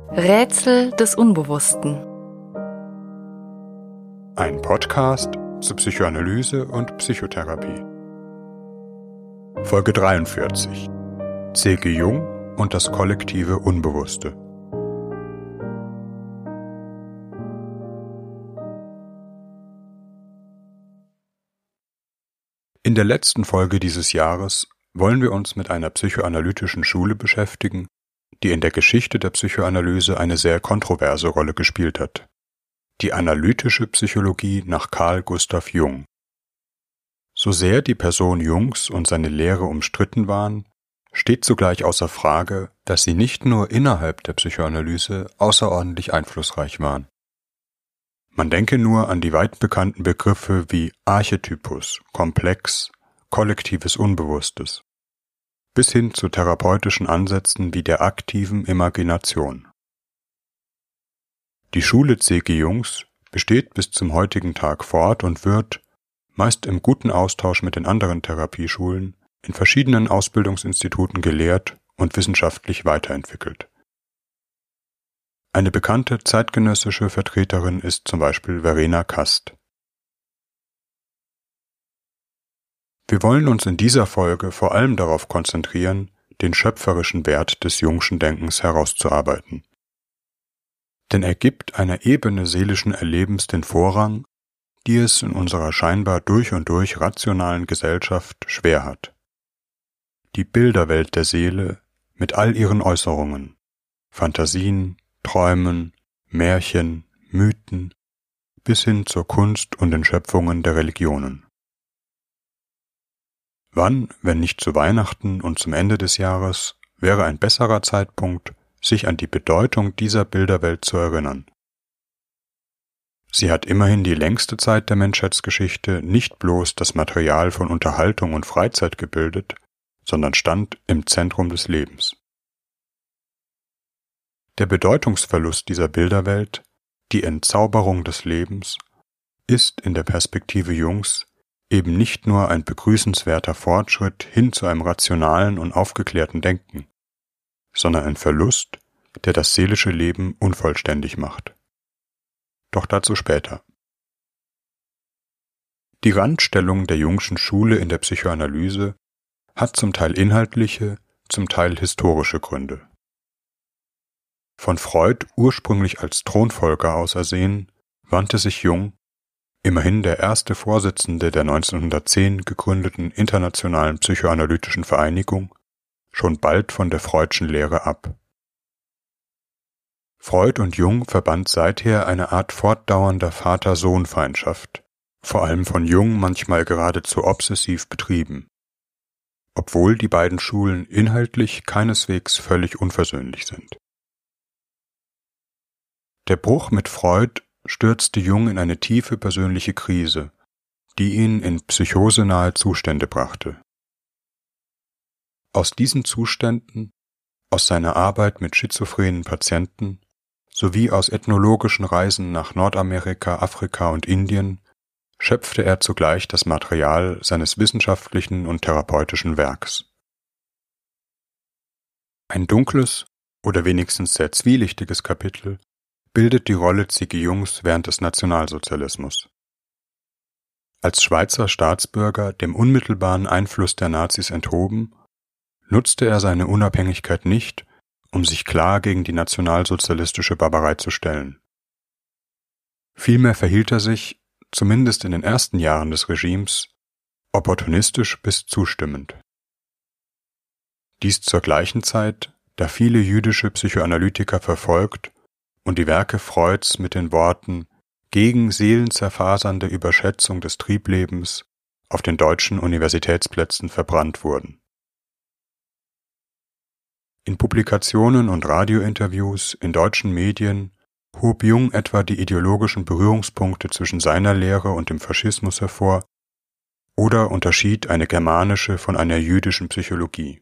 Rätsel des Unbewussten. Ein Podcast zur Psychoanalyse und Psychotherapie. Folge 43. C.G. Jung und das kollektive Unbewusste. In der letzten Folge dieses Jahres wollen wir uns mit einer psychoanalytischen Schule beschäftigen, die in der Geschichte der Psychoanalyse eine sehr kontroverse Rolle gespielt hat. Die analytische Psychologie nach Carl Gustav Jung. So sehr die Person Jungs und seine Lehre umstritten waren, steht zugleich außer Frage, dass sie nicht nur innerhalb der Psychoanalyse außerordentlich einflussreich waren. Man denke nur an die weit bekannten Begriffe wie Archetypus, Komplex, kollektives Unbewusstes, bis hin zu therapeutischen Ansätzen wie der aktiven Imagination. Die Schule C.G. Jungs besteht bis zum heutigen Tag fort und wird, meist im guten Austausch mit den anderen Therapieschulen, in verschiedenen Ausbildungsinstituten gelehrt und wissenschaftlich weiterentwickelt. Eine bekannte zeitgenössische Vertreterin ist zum Beispiel Verena Kast. Wir wollen uns in dieser Folge vor allem darauf konzentrieren, den schöpferischen Wert des Jungschen Denkens herauszuarbeiten. Denn er gibt einer Ebene seelischen Erlebens den Vorrang, die es in unserer scheinbar durch und durch rationalen Gesellschaft schwer hat. Die Bilderwelt der Seele mit all ihren Äußerungen, Fantasien, Träumen, Märchen, Mythen, bis hin zur Kunst und den Schöpfungen der Religionen. Wann, wenn nicht zu Weihnachten und zum Ende des Jahres, wäre ein besserer Zeitpunkt, sich an die Bedeutung dieser Bilderwelt zu erinnern. Sie hat immerhin die längste Zeit der Menschheitsgeschichte nicht bloß das Material von Unterhaltung und Freizeit gebildet, sondern stand im Zentrum des Lebens. Der Bedeutungsverlust dieser Bilderwelt, die Entzauberung des Lebens, ist in der Perspektive Jungs eben nicht nur ein begrüßenswerter Fortschritt hin zu einem rationalen und aufgeklärten Denken, sondern ein Verlust, der das seelische Leben unvollständig macht. Doch dazu später. Die Randstellung der Jungschen Schule in der Psychoanalyse hat zum Teil inhaltliche, zum Teil historische Gründe. Von Freud ursprünglich als Thronfolger ausersehen, wandte sich Jung, immerhin der erste Vorsitzende der 1910 gegründeten Internationalen Psychoanalytischen Vereinigung, schon bald von der Freudschen Lehre ab. Freud und Jung verband seither eine Art fortdauernder Vater-Sohn-Feindschaft, vor allem von Jung manchmal geradezu obsessiv betrieben, obwohl die beiden Schulen inhaltlich keineswegs völlig unversöhnlich sind. Der Bruch mit Freud stürzte Jung in eine tiefe persönliche Krise, die ihn in psychosenahe Zustände brachte. Aus diesen Zuständen, aus seiner Arbeit mit schizophrenen Patienten sowie aus ethnologischen Reisen nach Nordamerika, Afrika und Indien schöpfte er zugleich das Material seines wissenschaftlichen und therapeutischen Werks. Ein dunkles oder wenigstens sehr zwielichtiges Kapitel bildet die Rolle C.G. Jungs während des Nationalsozialismus. Als Schweizer Staatsbürger dem unmittelbaren Einfluss der Nazis enthoben, nutzte er seine Unabhängigkeit nicht, um sich klar gegen die nationalsozialistische Barbarei zu stellen. Vielmehr verhielt er sich, zumindest in den ersten Jahren des Regimes, opportunistisch bis zustimmend. Dies zur gleichen Zeit, da viele jüdische Psychoanalytiker verfolgt und die Werke Freuds mit den Worten »gegen seelenzerfasernde Überschätzung des Trieblebens« auf den deutschen Universitätsplätzen verbrannt wurden. In Publikationen und Radiointerviews in deutschen Medien hob Jung etwa die ideologischen Berührungspunkte zwischen seiner Lehre und dem Faschismus hervor oder unterschied eine germanische von einer jüdischen Psychologie.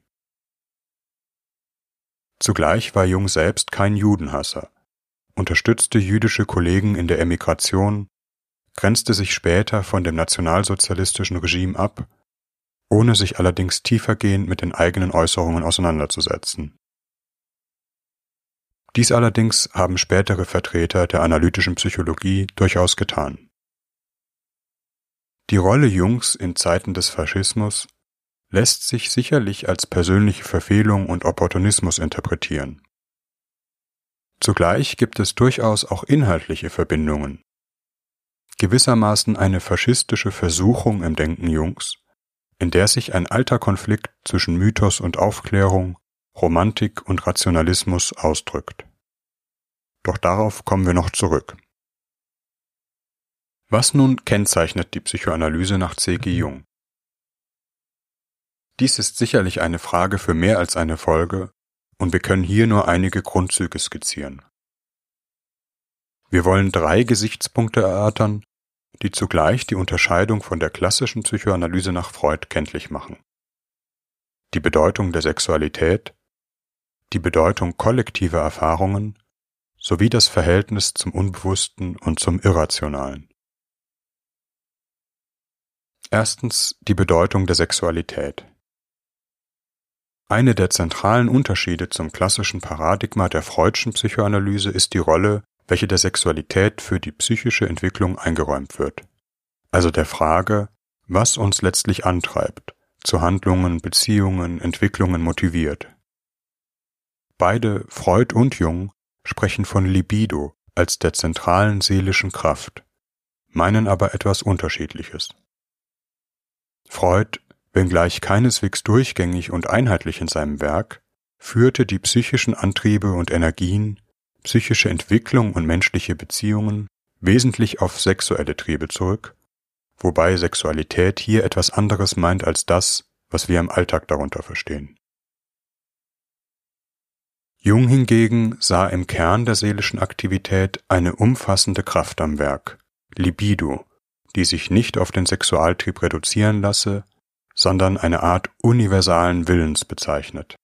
Zugleich war Jung selbst kein Judenhasser, unterstützte jüdische Kollegen in der Emigration, grenzte sich später von dem nationalsozialistischen Regime ab, ohne sich allerdings tiefergehend mit den eigenen Äußerungen auseinanderzusetzen. Dies allerdings haben spätere Vertreter der analytischen Psychologie durchaus getan. Die Rolle Jungs in Zeiten des Faschismus lässt sich sicherlich als persönliche Verfehlung und Opportunismus interpretieren. Zugleich gibt es durchaus auch inhaltliche Verbindungen, gewissermaßen eine faschistische Versuchung im Denken Jungs, in der sich ein alter Konflikt zwischen Mythos und Aufklärung, Romantik und Rationalismus ausdrückt. Doch darauf kommen wir noch zurück. Was nun kennzeichnet die Psychoanalyse nach C.G. Jung? Dies ist sicherlich eine Frage für mehr als eine Folge, und wir können hier nur einige Grundzüge skizzieren. Wir wollen 3 Gesichtspunkte erörtern, die zugleich die Unterscheidung von der klassischen Psychoanalyse nach Freud kenntlich machen. Die Bedeutung der Sexualität, die Bedeutung kollektiver Erfahrungen sowie das Verhältnis zum Unbewussten und zum Irrationalen. Erstens die Bedeutung der Sexualität. Eine der zentralen Unterschiede zum klassischen Paradigma der Freudschen Psychoanalyse ist die Rolle, welche der Sexualität für die psychische Entwicklung eingeräumt wird, also der Frage, was uns letztlich antreibt, zu Handlungen, Beziehungen, Entwicklungen motiviert. Beide, Freud und Jung, sprechen von Libido als der zentralen seelischen Kraft, meinen aber etwas Unterschiedliches. Freud, wenngleich keineswegs durchgängig und einheitlich in seinem Werk, führte die psychischen Antriebe und Energien, psychische Entwicklung und menschliche Beziehungen wesentlich auf sexuelle Triebe zurück, wobei Sexualität hier etwas anderes meint als das, was wir im Alltag darunter verstehen. Jung hingegen sah im Kern der seelischen Aktivität eine umfassende Kraft am Werk, Libido, die sich nicht auf den Sexualtrieb reduzieren lasse, sondern eine Art universalen Willens bezeichnet.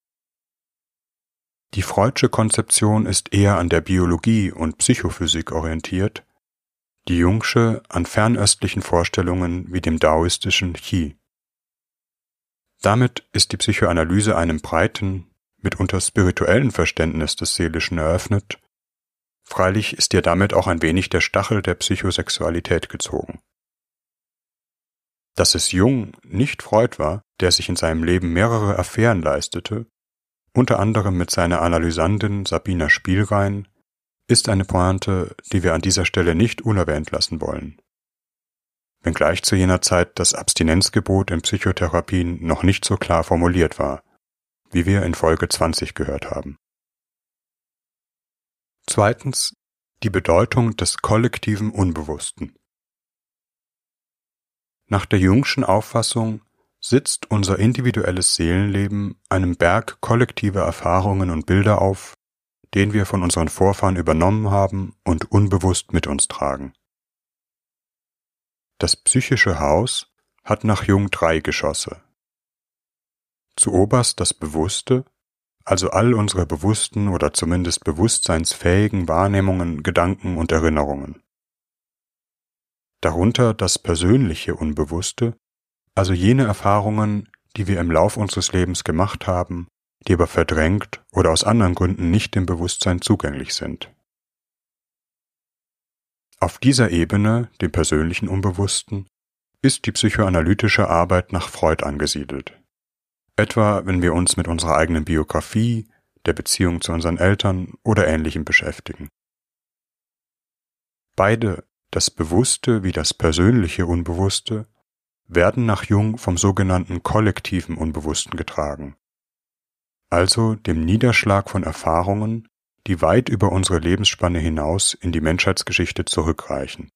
Die Freudsche Konzeption ist eher an der Biologie und Psychophysik orientiert, die Jungsche an fernöstlichen Vorstellungen wie dem daoistischen Qi. Damit ist die Psychoanalyse einem breiten, mitunter spirituellen Verständnis des Seelischen eröffnet, freilich ist ihr damit auch ein wenig der Stachel der Psychosexualität gezogen. Dass es Jung, nicht Freud war, der sich in seinem Leben mehrere Affären leistete, unter anderem mit seiner Analysandin Sabina Spielrein, ist eine Pointe, die wir an dieser Stelle nicht unerwähnt lassen wollen. Wenngleich zu jener Zeit das Abstinenzgebot in Psychotherapien noch nicht so klar formuliert war, wie wir in Folge 20 gehört haben. Zweitens, die Bedeutung des kollektiven Unbewussten. Nach der Jungschen Auffassung sitzt unser individuelles Seelenleben einem Berg kollektiver Erfahrungen und Bilder auf, den wir von unseren Vorfahren übernommen haben und unbewusst mit uns tragen. Das psychische Haus hat nach Jung 3 Geschosse. Zuoberst das Bewusste, also all unsere bewussten oder zumindest bewusstseinsfähigen Wahrnehmungen, Gedanken und Erinnerungen. Darunter das persönliche Unbewusste, also jene Erfahrungen, die wir im Lauf unseres Lebens gemacht haben, die aber verdrängt oder aus anderen Gründen nicht dem Bewusstsein zugänglich sind. Auf dieser Ebene, dem persönlichen Unbewussten, ist die psychoanalytische Arbeit nach Freud angesiedelt. Etwa, wenn wir uns mit unserer eigenen Biografie, der Beziehung zu unseren Eltern oder Ähnlichem beschäftigen. Beide, das bewusste wie das persönliche Unbewusste, werden nach Jung vom sogenannten kollektiven Unbewussten getragen, also dem Niederschlag von Erfahrungen, die weit über unsere Lebensspanne hinaus in die Menschheitsgeschichte zurückreichen.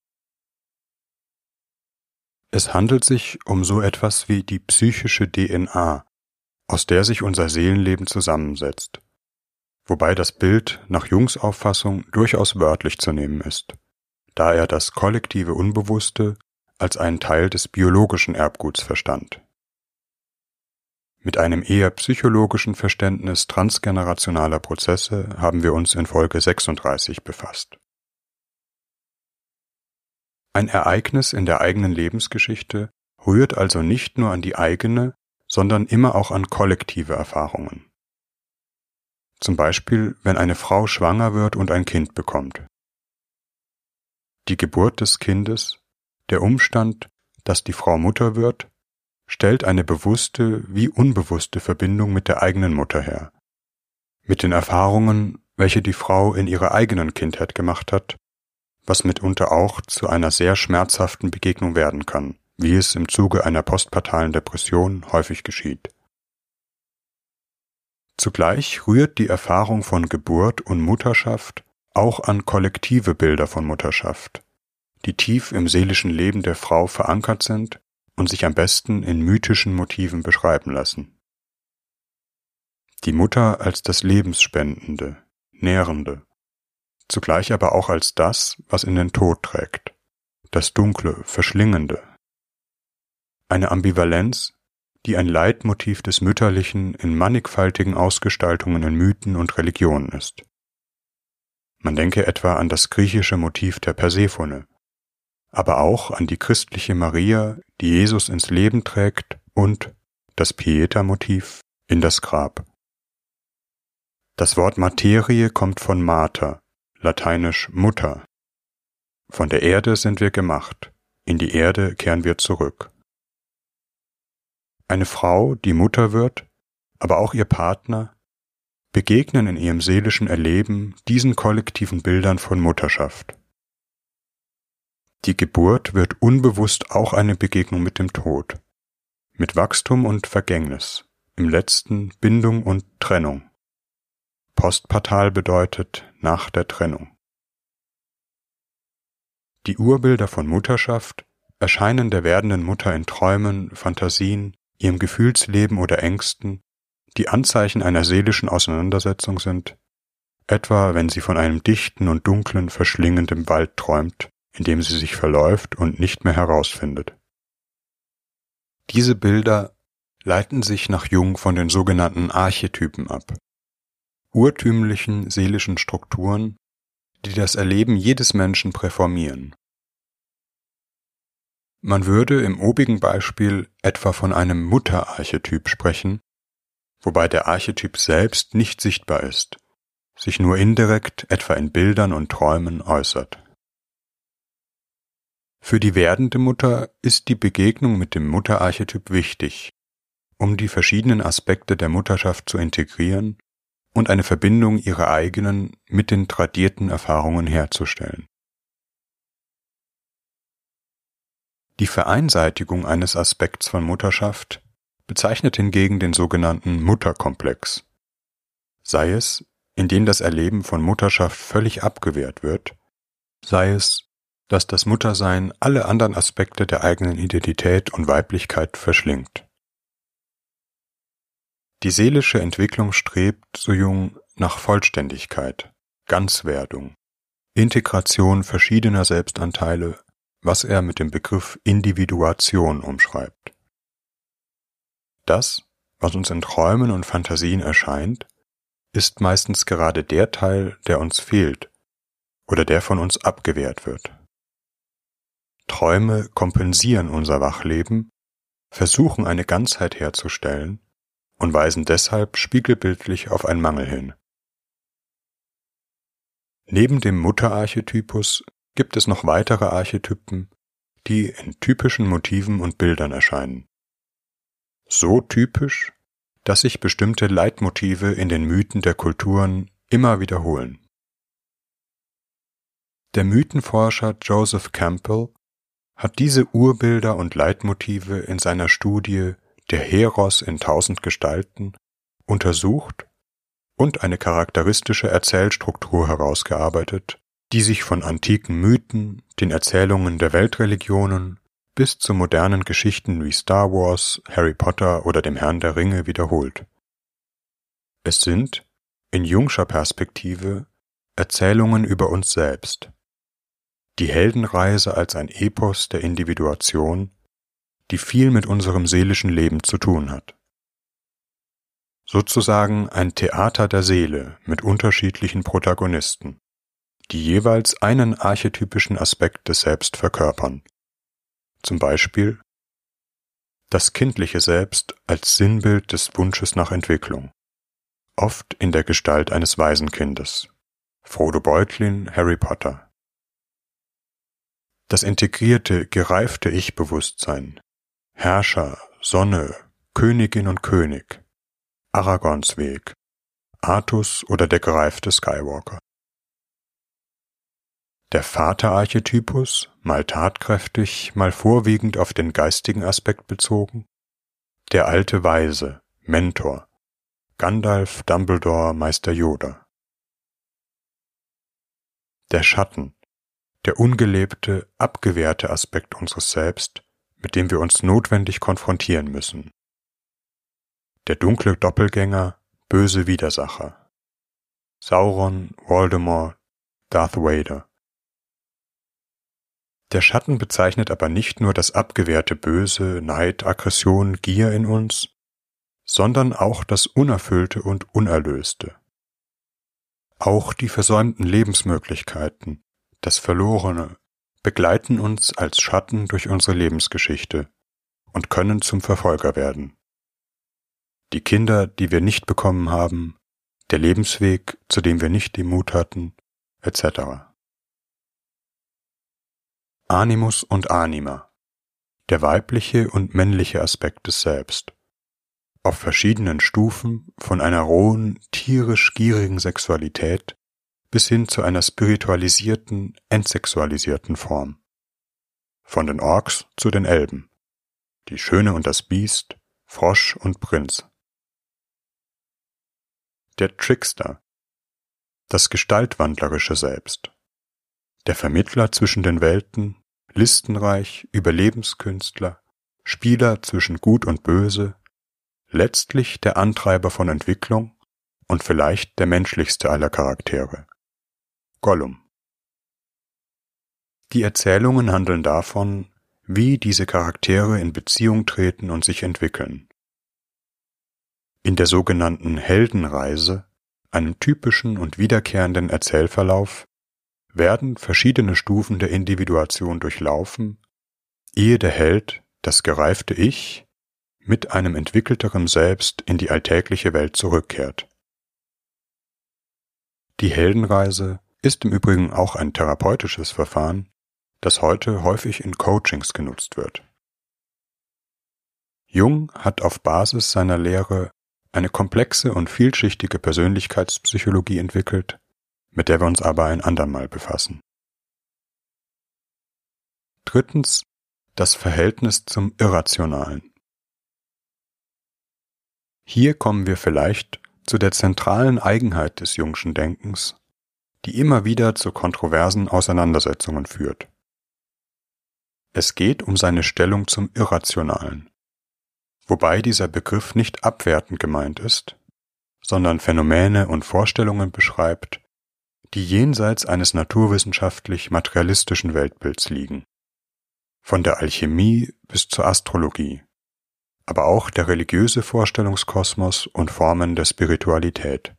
Es handelt sich um so etwas wie die psychische DNA, aus der sich unser Seelenleben zusammensetzt, wobei das Bild nach Jungs Auffassung durchaus wörtlich zu nehmen ist, da er das kollektive Unbewusste als einen Teil des biologischen Erbguts verstand. Mit einem eher psychologischen Verständnis transgenerationaler Prozesse haben wir uns in Folge 36 befasst. Ein Ereignis in der eigenen Lebensgeschichte rührt also nicht nur an die eigene, sondern immer auch an kollektive Erfahrungen. zum Beispiel wenn eine Frau schwanger wird und ein Kind bekommt. Die Geburt des Kindes, der Umstand, dass die Frau Mutter wird, stellt eine bewusste wie unbewusste Verbindung mit der eigenen Mutter her, mit den Erfahrungen, welche die Frau in ihrer eigenen Kindheit gemacht hat, was mitunter auch zu einer sehr schmerzhaften Begegnung werden kann, wie es im Zuge einer postpartalen Depression häufig geschieht. Zugleich rührt die Erfahrung von Geburt und Mutterschaft auch an kollektive Bilder von Mutterschaft, die tief im seelischen Leben der Frau verankert sind und sich am besten in mythischen Motiven beschreiben lassen. Die Mutter als das Lebensspendende, Nährende, zugleich aber auch als das, was in den Tod trägt, das Dunkle, Verschlingende. Eine Ambivalenz, die ein Leitmotiv des Mütterlichen in mannigfaltigen Ausgestaltungen in Mythen und Religionen ist. Man denke etwa an das griechische Motiv der Persephone, aber auch an die christliche Maria, die Jesus ins Leben trägt, und das Pieta-Motiv in das Grab. Das Wort Materie kommt von Mater, lateinisch Mutter. Von der Erde sind wir gemacht, in die Erde kehren wir zurück. Eine Frau, die Mutter wird, aber auch ihr Partner, begegnen in ihrem seelischen Erleben diesen kollektiven Bildern von Mutterschaft. Die Geburt wird unbewusst auch eine Begegnung mit dem Tod, mit Wachstum und Vergängnis, im letzten Bindung und Trennung. Postpartal bedeutet nach der Trennung. Die Urbilder von Mutterschaft erscheinen der werdenden Mutter in Träumen, Fantasien, ihrem Gefühlsleben oder Ängsten, die Anzeichen einer seelischen Auseinandersetzung sind, etwa wenn sie von einem dichten und dunklen, verschlingenden Wald träumt, in dem sie sich verläuft und nicht mehr herausfindet. Diese Bilder leiten sich nach Jung von den sogenannten Archetypen ab, urtümlichen seelischen Strukturen, die das Erleben jedes Menschen präformieren. Man würde im obigen Beispiel etwa von einem Mutterarchetyp sprechen, wobei der Archetyp selbst nicht sichtbar ist, sich nur indirekt etwa in Bildern und Träumen äußert. Für die werdende Mutter ist die Begegnung mit dem Mutterarchetyp wichtig, um die verschiedenen Aspekte der Mutterschaft zu integrieren und eine Verbindung ihrer eigenen mit den tradierten Erfahrungen herzustellen. Die Vereinseitigung eines Aspekts von Mutterschaft bezeichnet hingegen den sogenannten Mutterkomplex, sei es, indem das Erleben von Mutterschaft völlig abgewehrt wird, sei es, dass das Muttersein alle anderen Aspekte der eigenen Identität und Weiblichkeit verschlingt. Die seelische Entwicklung strebt, so Jung, nach Vollständigkeit, Ganzwerdung, Integration verschiedener Selbstanteile, was er mit dem Begriff Individuation umschreibt. Das, was uns in Träumen und Fantasien erscheint, ist meistens gerade der Teil, der uns fehlt oder der von uns abgewehrt wird. Träume kompensieren unser Wachleben, versuchen eine Ganzheit herzustellen und weisen deshalb spiegelbildlich auf einen Mangel hin. Neben dem Mutterarchetypus gibt es noch weitere Archetypen, die in typischen Motiven und Bildern erscheinen. So typisch, dass sich bestimmte Leitmotive in den Mythen der Kulturen immer wiederholen. Der Mythenforscher Joseph Campbell hat diese Urbilder und Leitmotive in seiner Studie Der Heros in 1000 Gestalten untersucht und eine charakteristische Erzählstruktur herausgearbeitet, die sich von antiken Mythen, den Erzählungen der Weltreligionen bis zu modernen Geschichten wie Star Wars, Harry Potter oder dem Herrn der Ringe wiederholt. Es sind, in Jungscher Perspektive, Erzählungen über uns selbst. Die Heldenreise als ein Epos der Individuation, die viel mit unserem seelischen Leben zu tun hat. Sozusagen ein Theater der Seele mit unterschiedlichen Protagonisten, die jeweils einen archetypischen Aspekt des Selbst verkörpern. Zum Beispiel das kindliche Selbst als Sinnbild des Wunsches nach Entwicklung, oft in der Gestalt eines Waisenkindes. Frodo Beutlin, Harry Potter. Das integrierte, gereifte Ich-Bewusstsein, Herrscher, Sonne, Königin und König, Aragorns Weg, Artus oder der gereifte Skywalker. Der Vaterarchetypus, mal tatkräftig, mal vorwiegend auf den geistigen Aspekt bezogen, der alte Weise, Mentor, Gandalf, Dumbledore, Meister Yoda. Der Schatten, der ungelebte, abgewehrte Aspekt unseres Selbst, mit dem wir uns notwendig konfrontieren müssen. Der dunkle Doppelgänger, böse Widersacher. Sauron, Voldemort, Darth Vader. Der Schatten bezeichnet aber nicht nur das abgewehrte Böse, Neid, Aggression, Gier in uns, sondern auch das Unerfüllte und Unerlöste. Auch die versäumten Lebensmöglichkeiten, das Verlorene, begleiten uns als Schatten durch unsere Lebensgeschichte und können zum Verfolger werden. Die Kinder, die wir nicht bekommen haben, der Lebensweg, zu dem wir nicht den Mut hatten, etc. Animus und Anima, der weibliche und männliche Aspekt des Selbst, auf verschiedenen Stufen von einer rohen, tierisch gierigen Sexualität bis hin zu einer spiritualisierten, entsexualisierten Form. Von den Orks zu den Elben, die Schöne und das Biest, Frosch und Prinz. Der Trickster, das gestaltwandlerische Selbst, der Vermittler zwischen den Welten, listenreich, Überlebenskünstler, Spieler zwischen Gut und Böse, letztlich der Antreiber von Entwicklung und vielleicht der menschlichste aller Charaktere, Gollum. Die Erzählungen handeln davon, wie diese Charaktere in Beziehung treten und sich entwickeln. In der sogenannten Heldenreise, einem typischen und wiederkehrenden Erzählverlauf, werden verschiedene Stufen der Individuation durchlaufen, ehe der Held, das gereifte Ich, mit einem entwickelteren Selbst in die alltägliche Welt zurückkehrt. Die Heldenreise ist im Übrigen auch ein therapeutisches Verfahren, das heute häufig in Coachings genutzt wird. Jung hat auf Basis seiner Lehre eine komplexe und vielschichtige Persönlichkeitspsychologie entwickelt, mit der wir uns aber ein andermal befassen. Drittens, das Verhältnis zum Irrationalen. Hier kommen wir vielleicht zu der zentralen Eigenheit des Jungschen Denkens, die immer wieder zu kontroversen Auseinandersetzungen führt. Es geht um seine Stellung zum Irrationalen, wobei dieser Begriff nicht abwertend gemeint ist, sondern Phänomene und Vorstellungen beschreibt, die jenseits eines naturwissenschaftlich-materialistischen Weltbilds liegen, von der Alchemie bis zur Astrologie, aber auch der religiöse Vorstellungskosmos und Formen der Spiritualität.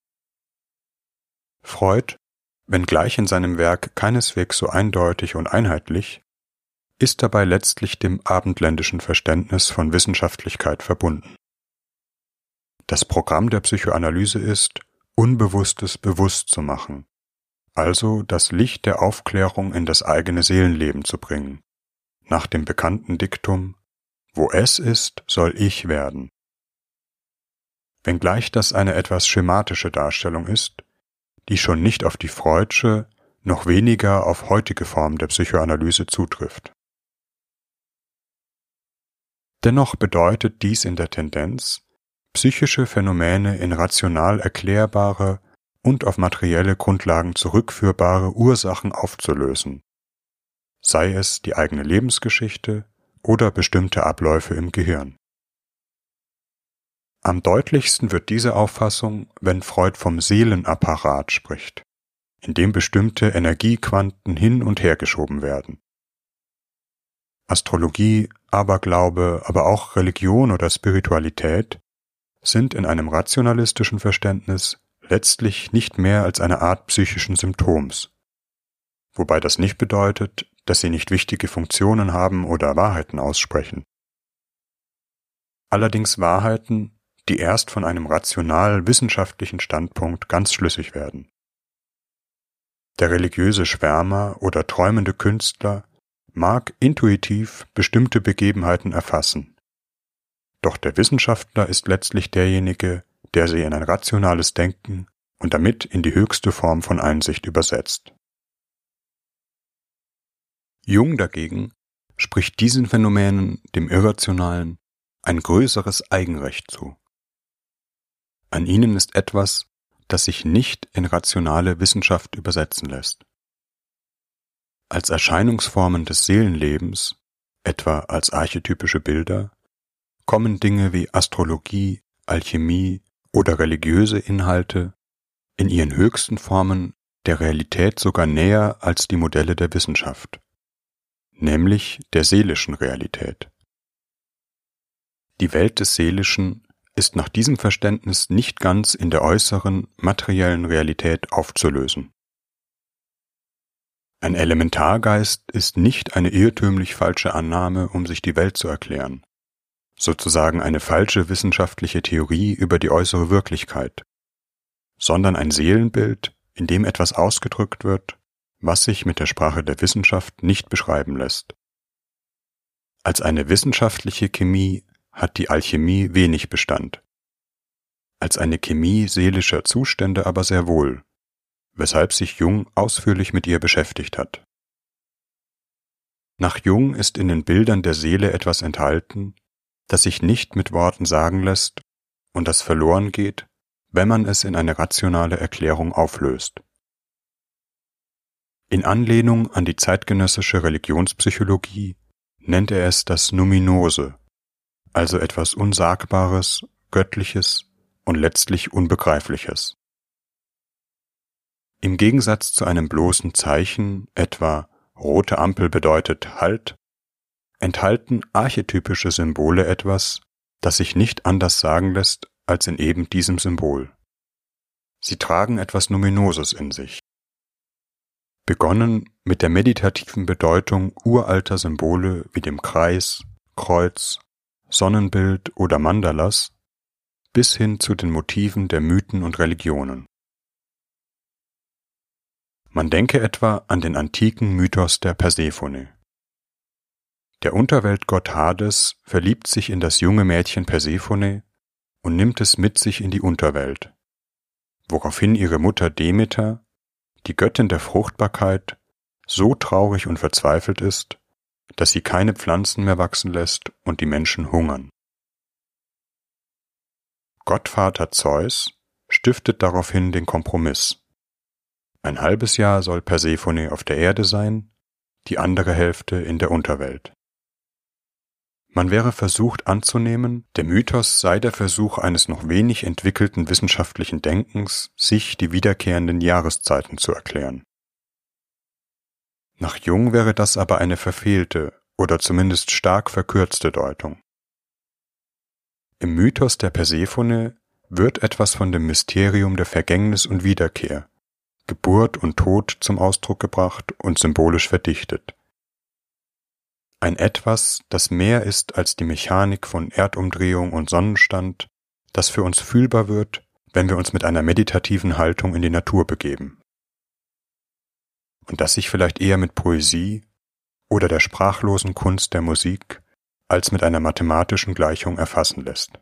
Freud, wenngleich in seinem Werk keineswegs so eindeutig und einheitlich, ist dabei letztlich dem abendländischen Verständnis von Wissenschaftlichkeit verbunden. Das Programm der Psychoanalyse ist, Unbewusstes bewusst zu machen, also das Licht der Aufklärung in das eigene Seelenleben zu bringen, nach dem bekannten Diktum, wo es ist, soll ich werden. Wenngleich das eine etwas schematische Darstellung ist, die schon nicht auf die Freudsche, noch weniger auf heutige Form der Psychoanalyse zutrifft. Dennoch bedeutet dies in der Tendenz, psychische Phänomene in rational erklärbare und auf materielle Grundlagen zurückführbare Ursachen aufzulösen, sei es die eigene Lebensgeschichte oder bestimmte Abläufe im Gehirn. Am deutlichsten wird diese Auffassung, wenn Freud vom Seelenapparat spricht, in dem bestimmte Energiequanten hin und her geschoben werden. Astrologie, Aberglaube, aber auch Religion oder Spiritualität sind in einem rationalistischen Verständnis letztlich nicht mehr als eine Art psychischen Symptoms, wobei das nicht bedeutet, dass sie nicht wichtige Funktionen haben oder Wahrheiten aussprechen. Allerdings Wahrheiten, die erst von einem rational-wissenschaftlichen Standpunkt ganz schlüssig werden. Der religiöse Schwärmer oder träumende Künstler mag intuitiv bestimmte Begebenheiten erfassen, doch der Wissenschaftler ist letztlich derjenige, der sie in ein rationales Denken und damit in die höchste Form von Einsicht übersetzt. Jung dagegen spricht diesen Phänomenen, dem Irrationalen, ein größeres Eigenrecht zu. An ihnen ist etwas, das sich nicht in rationale Wissenschaft übersetzen lässt. Als Erscheinungsformen des Seelenlebens, etwa als archetypische Bilder, kommen Dinge wie Astrologie, Alchemie oder religiöse Inhalte in ihren höchsten Formen der Realität sogar näher als die Modelle der Wissenschaft, nämlich der seelischen Realität. Die Welt des Seelischen ist nach diesem Verständnis nicht ganz in der äußeren, materiellen Realität aufzulösen. Ein Elementargeist ist nicht eine irrtümlich falsche Annahme, um sich die Welt zu erklären, sozusagen eine falsche wissenschaftliche Theorie über die äußere Wirklichkeit, sondern ein Seelenbild, in dem etwas ausgedrückt wird, was sich mit der Sprache der Wissenschaft nicht beschreiben lässt. Als eine wissenschaftliche Chemie hat die Alchemie wenig Bestand, als eine Chemie seelischer Zustände aber sehr wohl, weshalb sich Jung ausführlich mit ihr beschäftigt hat. Nach Jung ist in den Bildern der Seele etwas enthalten, das sich nicht mit Worten sagen lässt und das verloren geht, wenn man es in eine rationale Erklärung auflöst. In Anlehnung an die zeitgenössische Religionspsychologie nennt er es das Numinose, also etwas Unsagbares, Göttliches und letztlich Unbegreifliches. Im Gegensatz zu einem bloßen Zeichen, etwa rote Ampel bedeutet Halt, enthalten archetypische Symbole etwas, das sich nicht anders sagen lässt als in eben diesem Symbol. Sie tragen etwas Numinoses in sich. Begonnen mit der meditativen Bedeutung uralter Symbole wie dem Kreis, Kreuz, Sonnenbild oder Mandalas, bis hin zu den Motiven der Mythen und Religionen. Man denke etwa an den antiken Mythos der Persephone. Der Unterweltgott Hades verliebt sich in das junge Mädchen Persephone und nimmt es mit sich in die Unterwelt, woraufhin ihre Mutter Demeter, die Göttin der Fruchtbarkeit, so traurig und verzweifelt ist, dass sie keine Pflanzen mehr wachsen lässt und die Menschen hungern. Gottvater Zeus stiftet daraufhin den Kompromiss. Ein halbes Jahr soll Persephone auf der Erde sein, die andere Hälfte in der Unterwelt. Man wäre versucht anzunehmen, der Mythos sei der Versuch eines noch wenig entwickelten wissenschaftlichen Denkens, sich die wiederkehrenden Jahreszeiten zu erklären. Nach Jung wäre das aber eine verfehlte oder zumindest stark verkürzte Deutung. Im Mythos der Persephone wird etwas von dem Mysterium der Vergängnis und Wiederkehr, Geburt und Tod zum Ausdruck gebracht und symbolisch verdichtet. Ein Etwas, das mehr ist als die Mechanik von Erdumdrehung und Sonnenstand, das für uns fühlbar wird, wenn wir uns mit einer meditativen Haltung in die Natur begeben. Und das sich vielleicht eher mit Poesie oder der sprachlosen Kunst der Musik als mit einer mathematischen Gleichung erfassen lässt.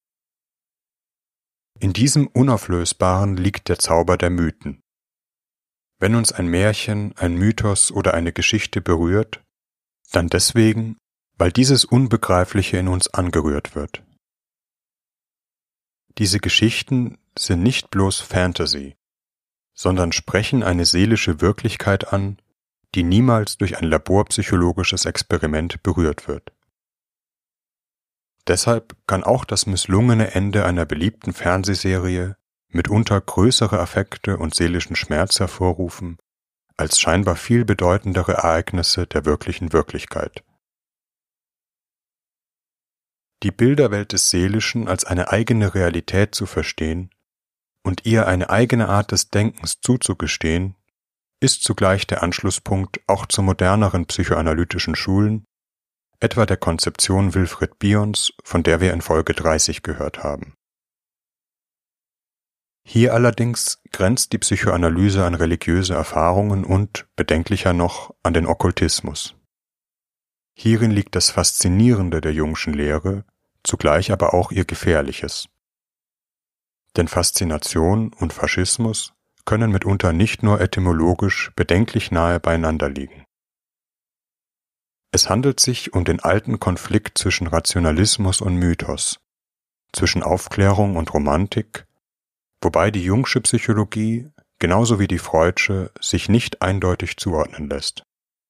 In diesem Unauflösbaren liegt der Zauber der Mythen. Wenn uns ein Märchen, ein Mythos oder eine Geschichte berührt, dann deswegen, weil dieses Unbegreifliche in uns angerührt wird. Diese Geschichten sind nicht bloß Fantasy, sondern sprechen eine seelische Wirklichkeit an, die niemals durch ein laborpsychologisches Experiment berührt wird. Deshalb kann auch das misslungene Ende einer beliebten Fernsehserie mitunter größere Affekte und seelischen Schmerz hervorrufen, als scheinbar viel bedeutendere Ereignisse der wirklichen Wirklichkeit. Die Bilderwelt des Seelischen als eine eigene Realität zu verstehen und ihr eine eigene Art des Denkens zuzugestehen, ist zugleich der Anschlusspunkt auch zu moderneren psychoanalytischen Schulen, etwa der Konzeption Wilfried Bions, von der wir in Folge 30 gehört haben. Hier allerdings grenzt die Psychoanalyse an religiöse Erfahrungen und, bedenklicher noch, an den Okkultismus. Hierin liegt das Faszinierende der Jungschen Lehre, zugleich aber auch ihr Gefährliches. Denn Faszination und Faschismus können mitunter nicht nur etymologisch bedenklich nahe beieinander liegen. Es handelt sich um den alten Konflikt zwischen Rationalismus und Mythos, zwischen Aufklärung und Romantik, wobei die Jungsche Psychologie, genauso wie die Freudsche, sich nicht eindeutig zuordnen lässt.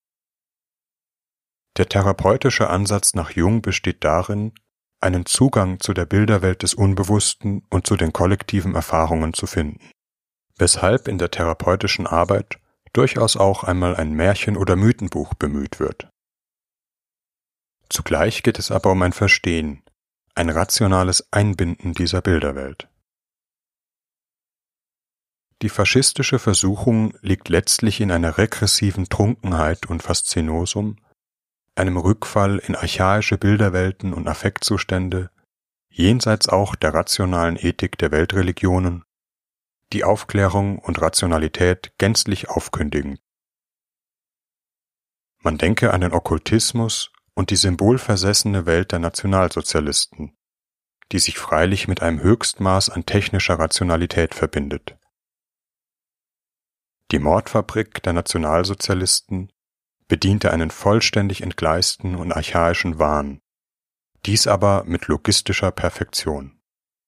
Der therapeutische Ansatz nach Jung besteht darin, einen Zugang zu der Bilderwelt des Unbewussten und zu den kollektiven Erfahrungen zu finden, weshalb in der therapeutischen Arbeit durchaus auch einmal ein Märchen- oder Mythenbuch bemüht wird. Zugleich geht es aber um ein Verstehen, ein rationales Einbinden dieser Bilderwelt. Die faschistische Versuchung liegt letztlich in einer regressiven Trunkenheit und Faszinosum, einem Rückfall in archaische Bilderwelten und Affektzustände, jenseits auch der rationalen Ethik der Weltreligionen, die Aufklärung und Rationalität gänzlich aufkündigen. Man denke an den Okkultismus und die symbolversessene Welt der Nationalsozialisten, die sich freilich mit einem Höchstmaß an technischer Rationalität verbindet. Die Mordfabrik der Nationalsozialisten bediente einen vollständig entgleisten und archaischen Wahn, dies aber mit logistischer Perfektion.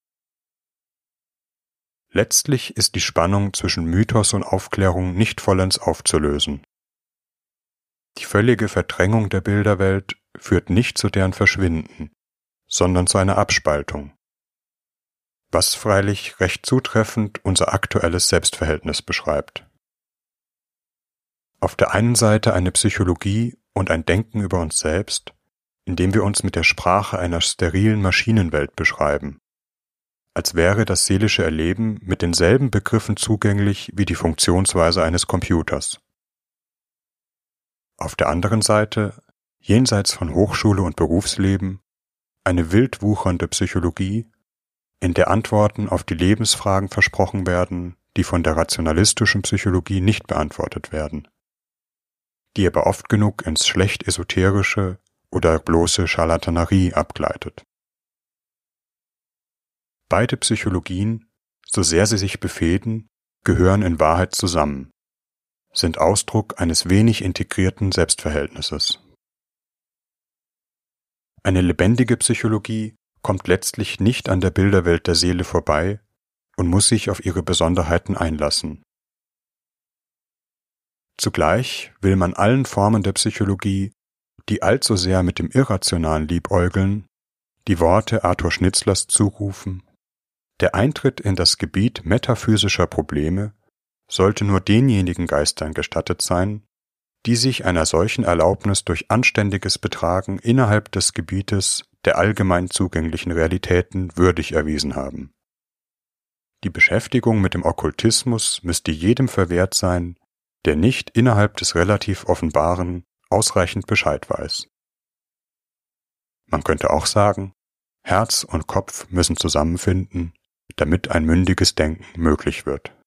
Letztlich ist die Spannung zwischen Mythos und Aufklärung nicht vollends aufzulösen. Die völlige Verdrängung der Bilderwelt führt nicht zu deren Verschwinden, sondern zu einer Abspaltung, was freilich recht zutreffend unser aktuelles Selbstverhältnis beschreibt. Auf der einen Seite eine Psychologie und ein Denken über uns selbst, indem wir uns mit der Sprache einer sterilen Maschinenwelt beschreiben, als wäre das seelische Erleben mit denselben Begriffen zugänglich wie die Funktionsweise eines Computers. Auf der anderen Seite, jenseits von Hochschule und Berufsleben, eine wild wuchernde Psychologie, in der Antworten auf die Lebensfragen versprochen werden, die von der rationalistischen Psychologie nicht beantwortet werden, die aber oft genug ins schlecht esoterische oder bloße Scharlatanerie abgleitet. Beide Psychologien, so sehr sie sich befehden, gehören in Wahrheit zusammen, sind Ausdruck eines wenig integrierten Selbstverhältnisses. Eine lebendige Psychologie kommt letztlich nicht an der Bilderwelt der Seele vorbei und muss sich auf ihre Besonderheiten einlassen. Zugleich will man allen Formen der Psychologie, die allzu sehr mit dem Irrationalen liebäugeln, die Worte Arthur Schnitzlers zurufen: Der Eintritt in das Gebiet metaphysischer Probleme sollte nur denjenigen Geistern gestattet sein, die sich einer solchen Erlaubnis durch anständiges Betragen innerhalb des Gebietes der allgemein zugänglichen Realitäten würdig erwiesen haben. Die Beschäftigung mit dem Okkultismus müsste jedem verwehrt sein, der nicht innerhalb des relativ Offenbaren ausreichend Bescheid weiß. Man könnte auch sagen, Herz und Kopf müssen zusammenfinden, damit ein mündiges Denken möglich wird.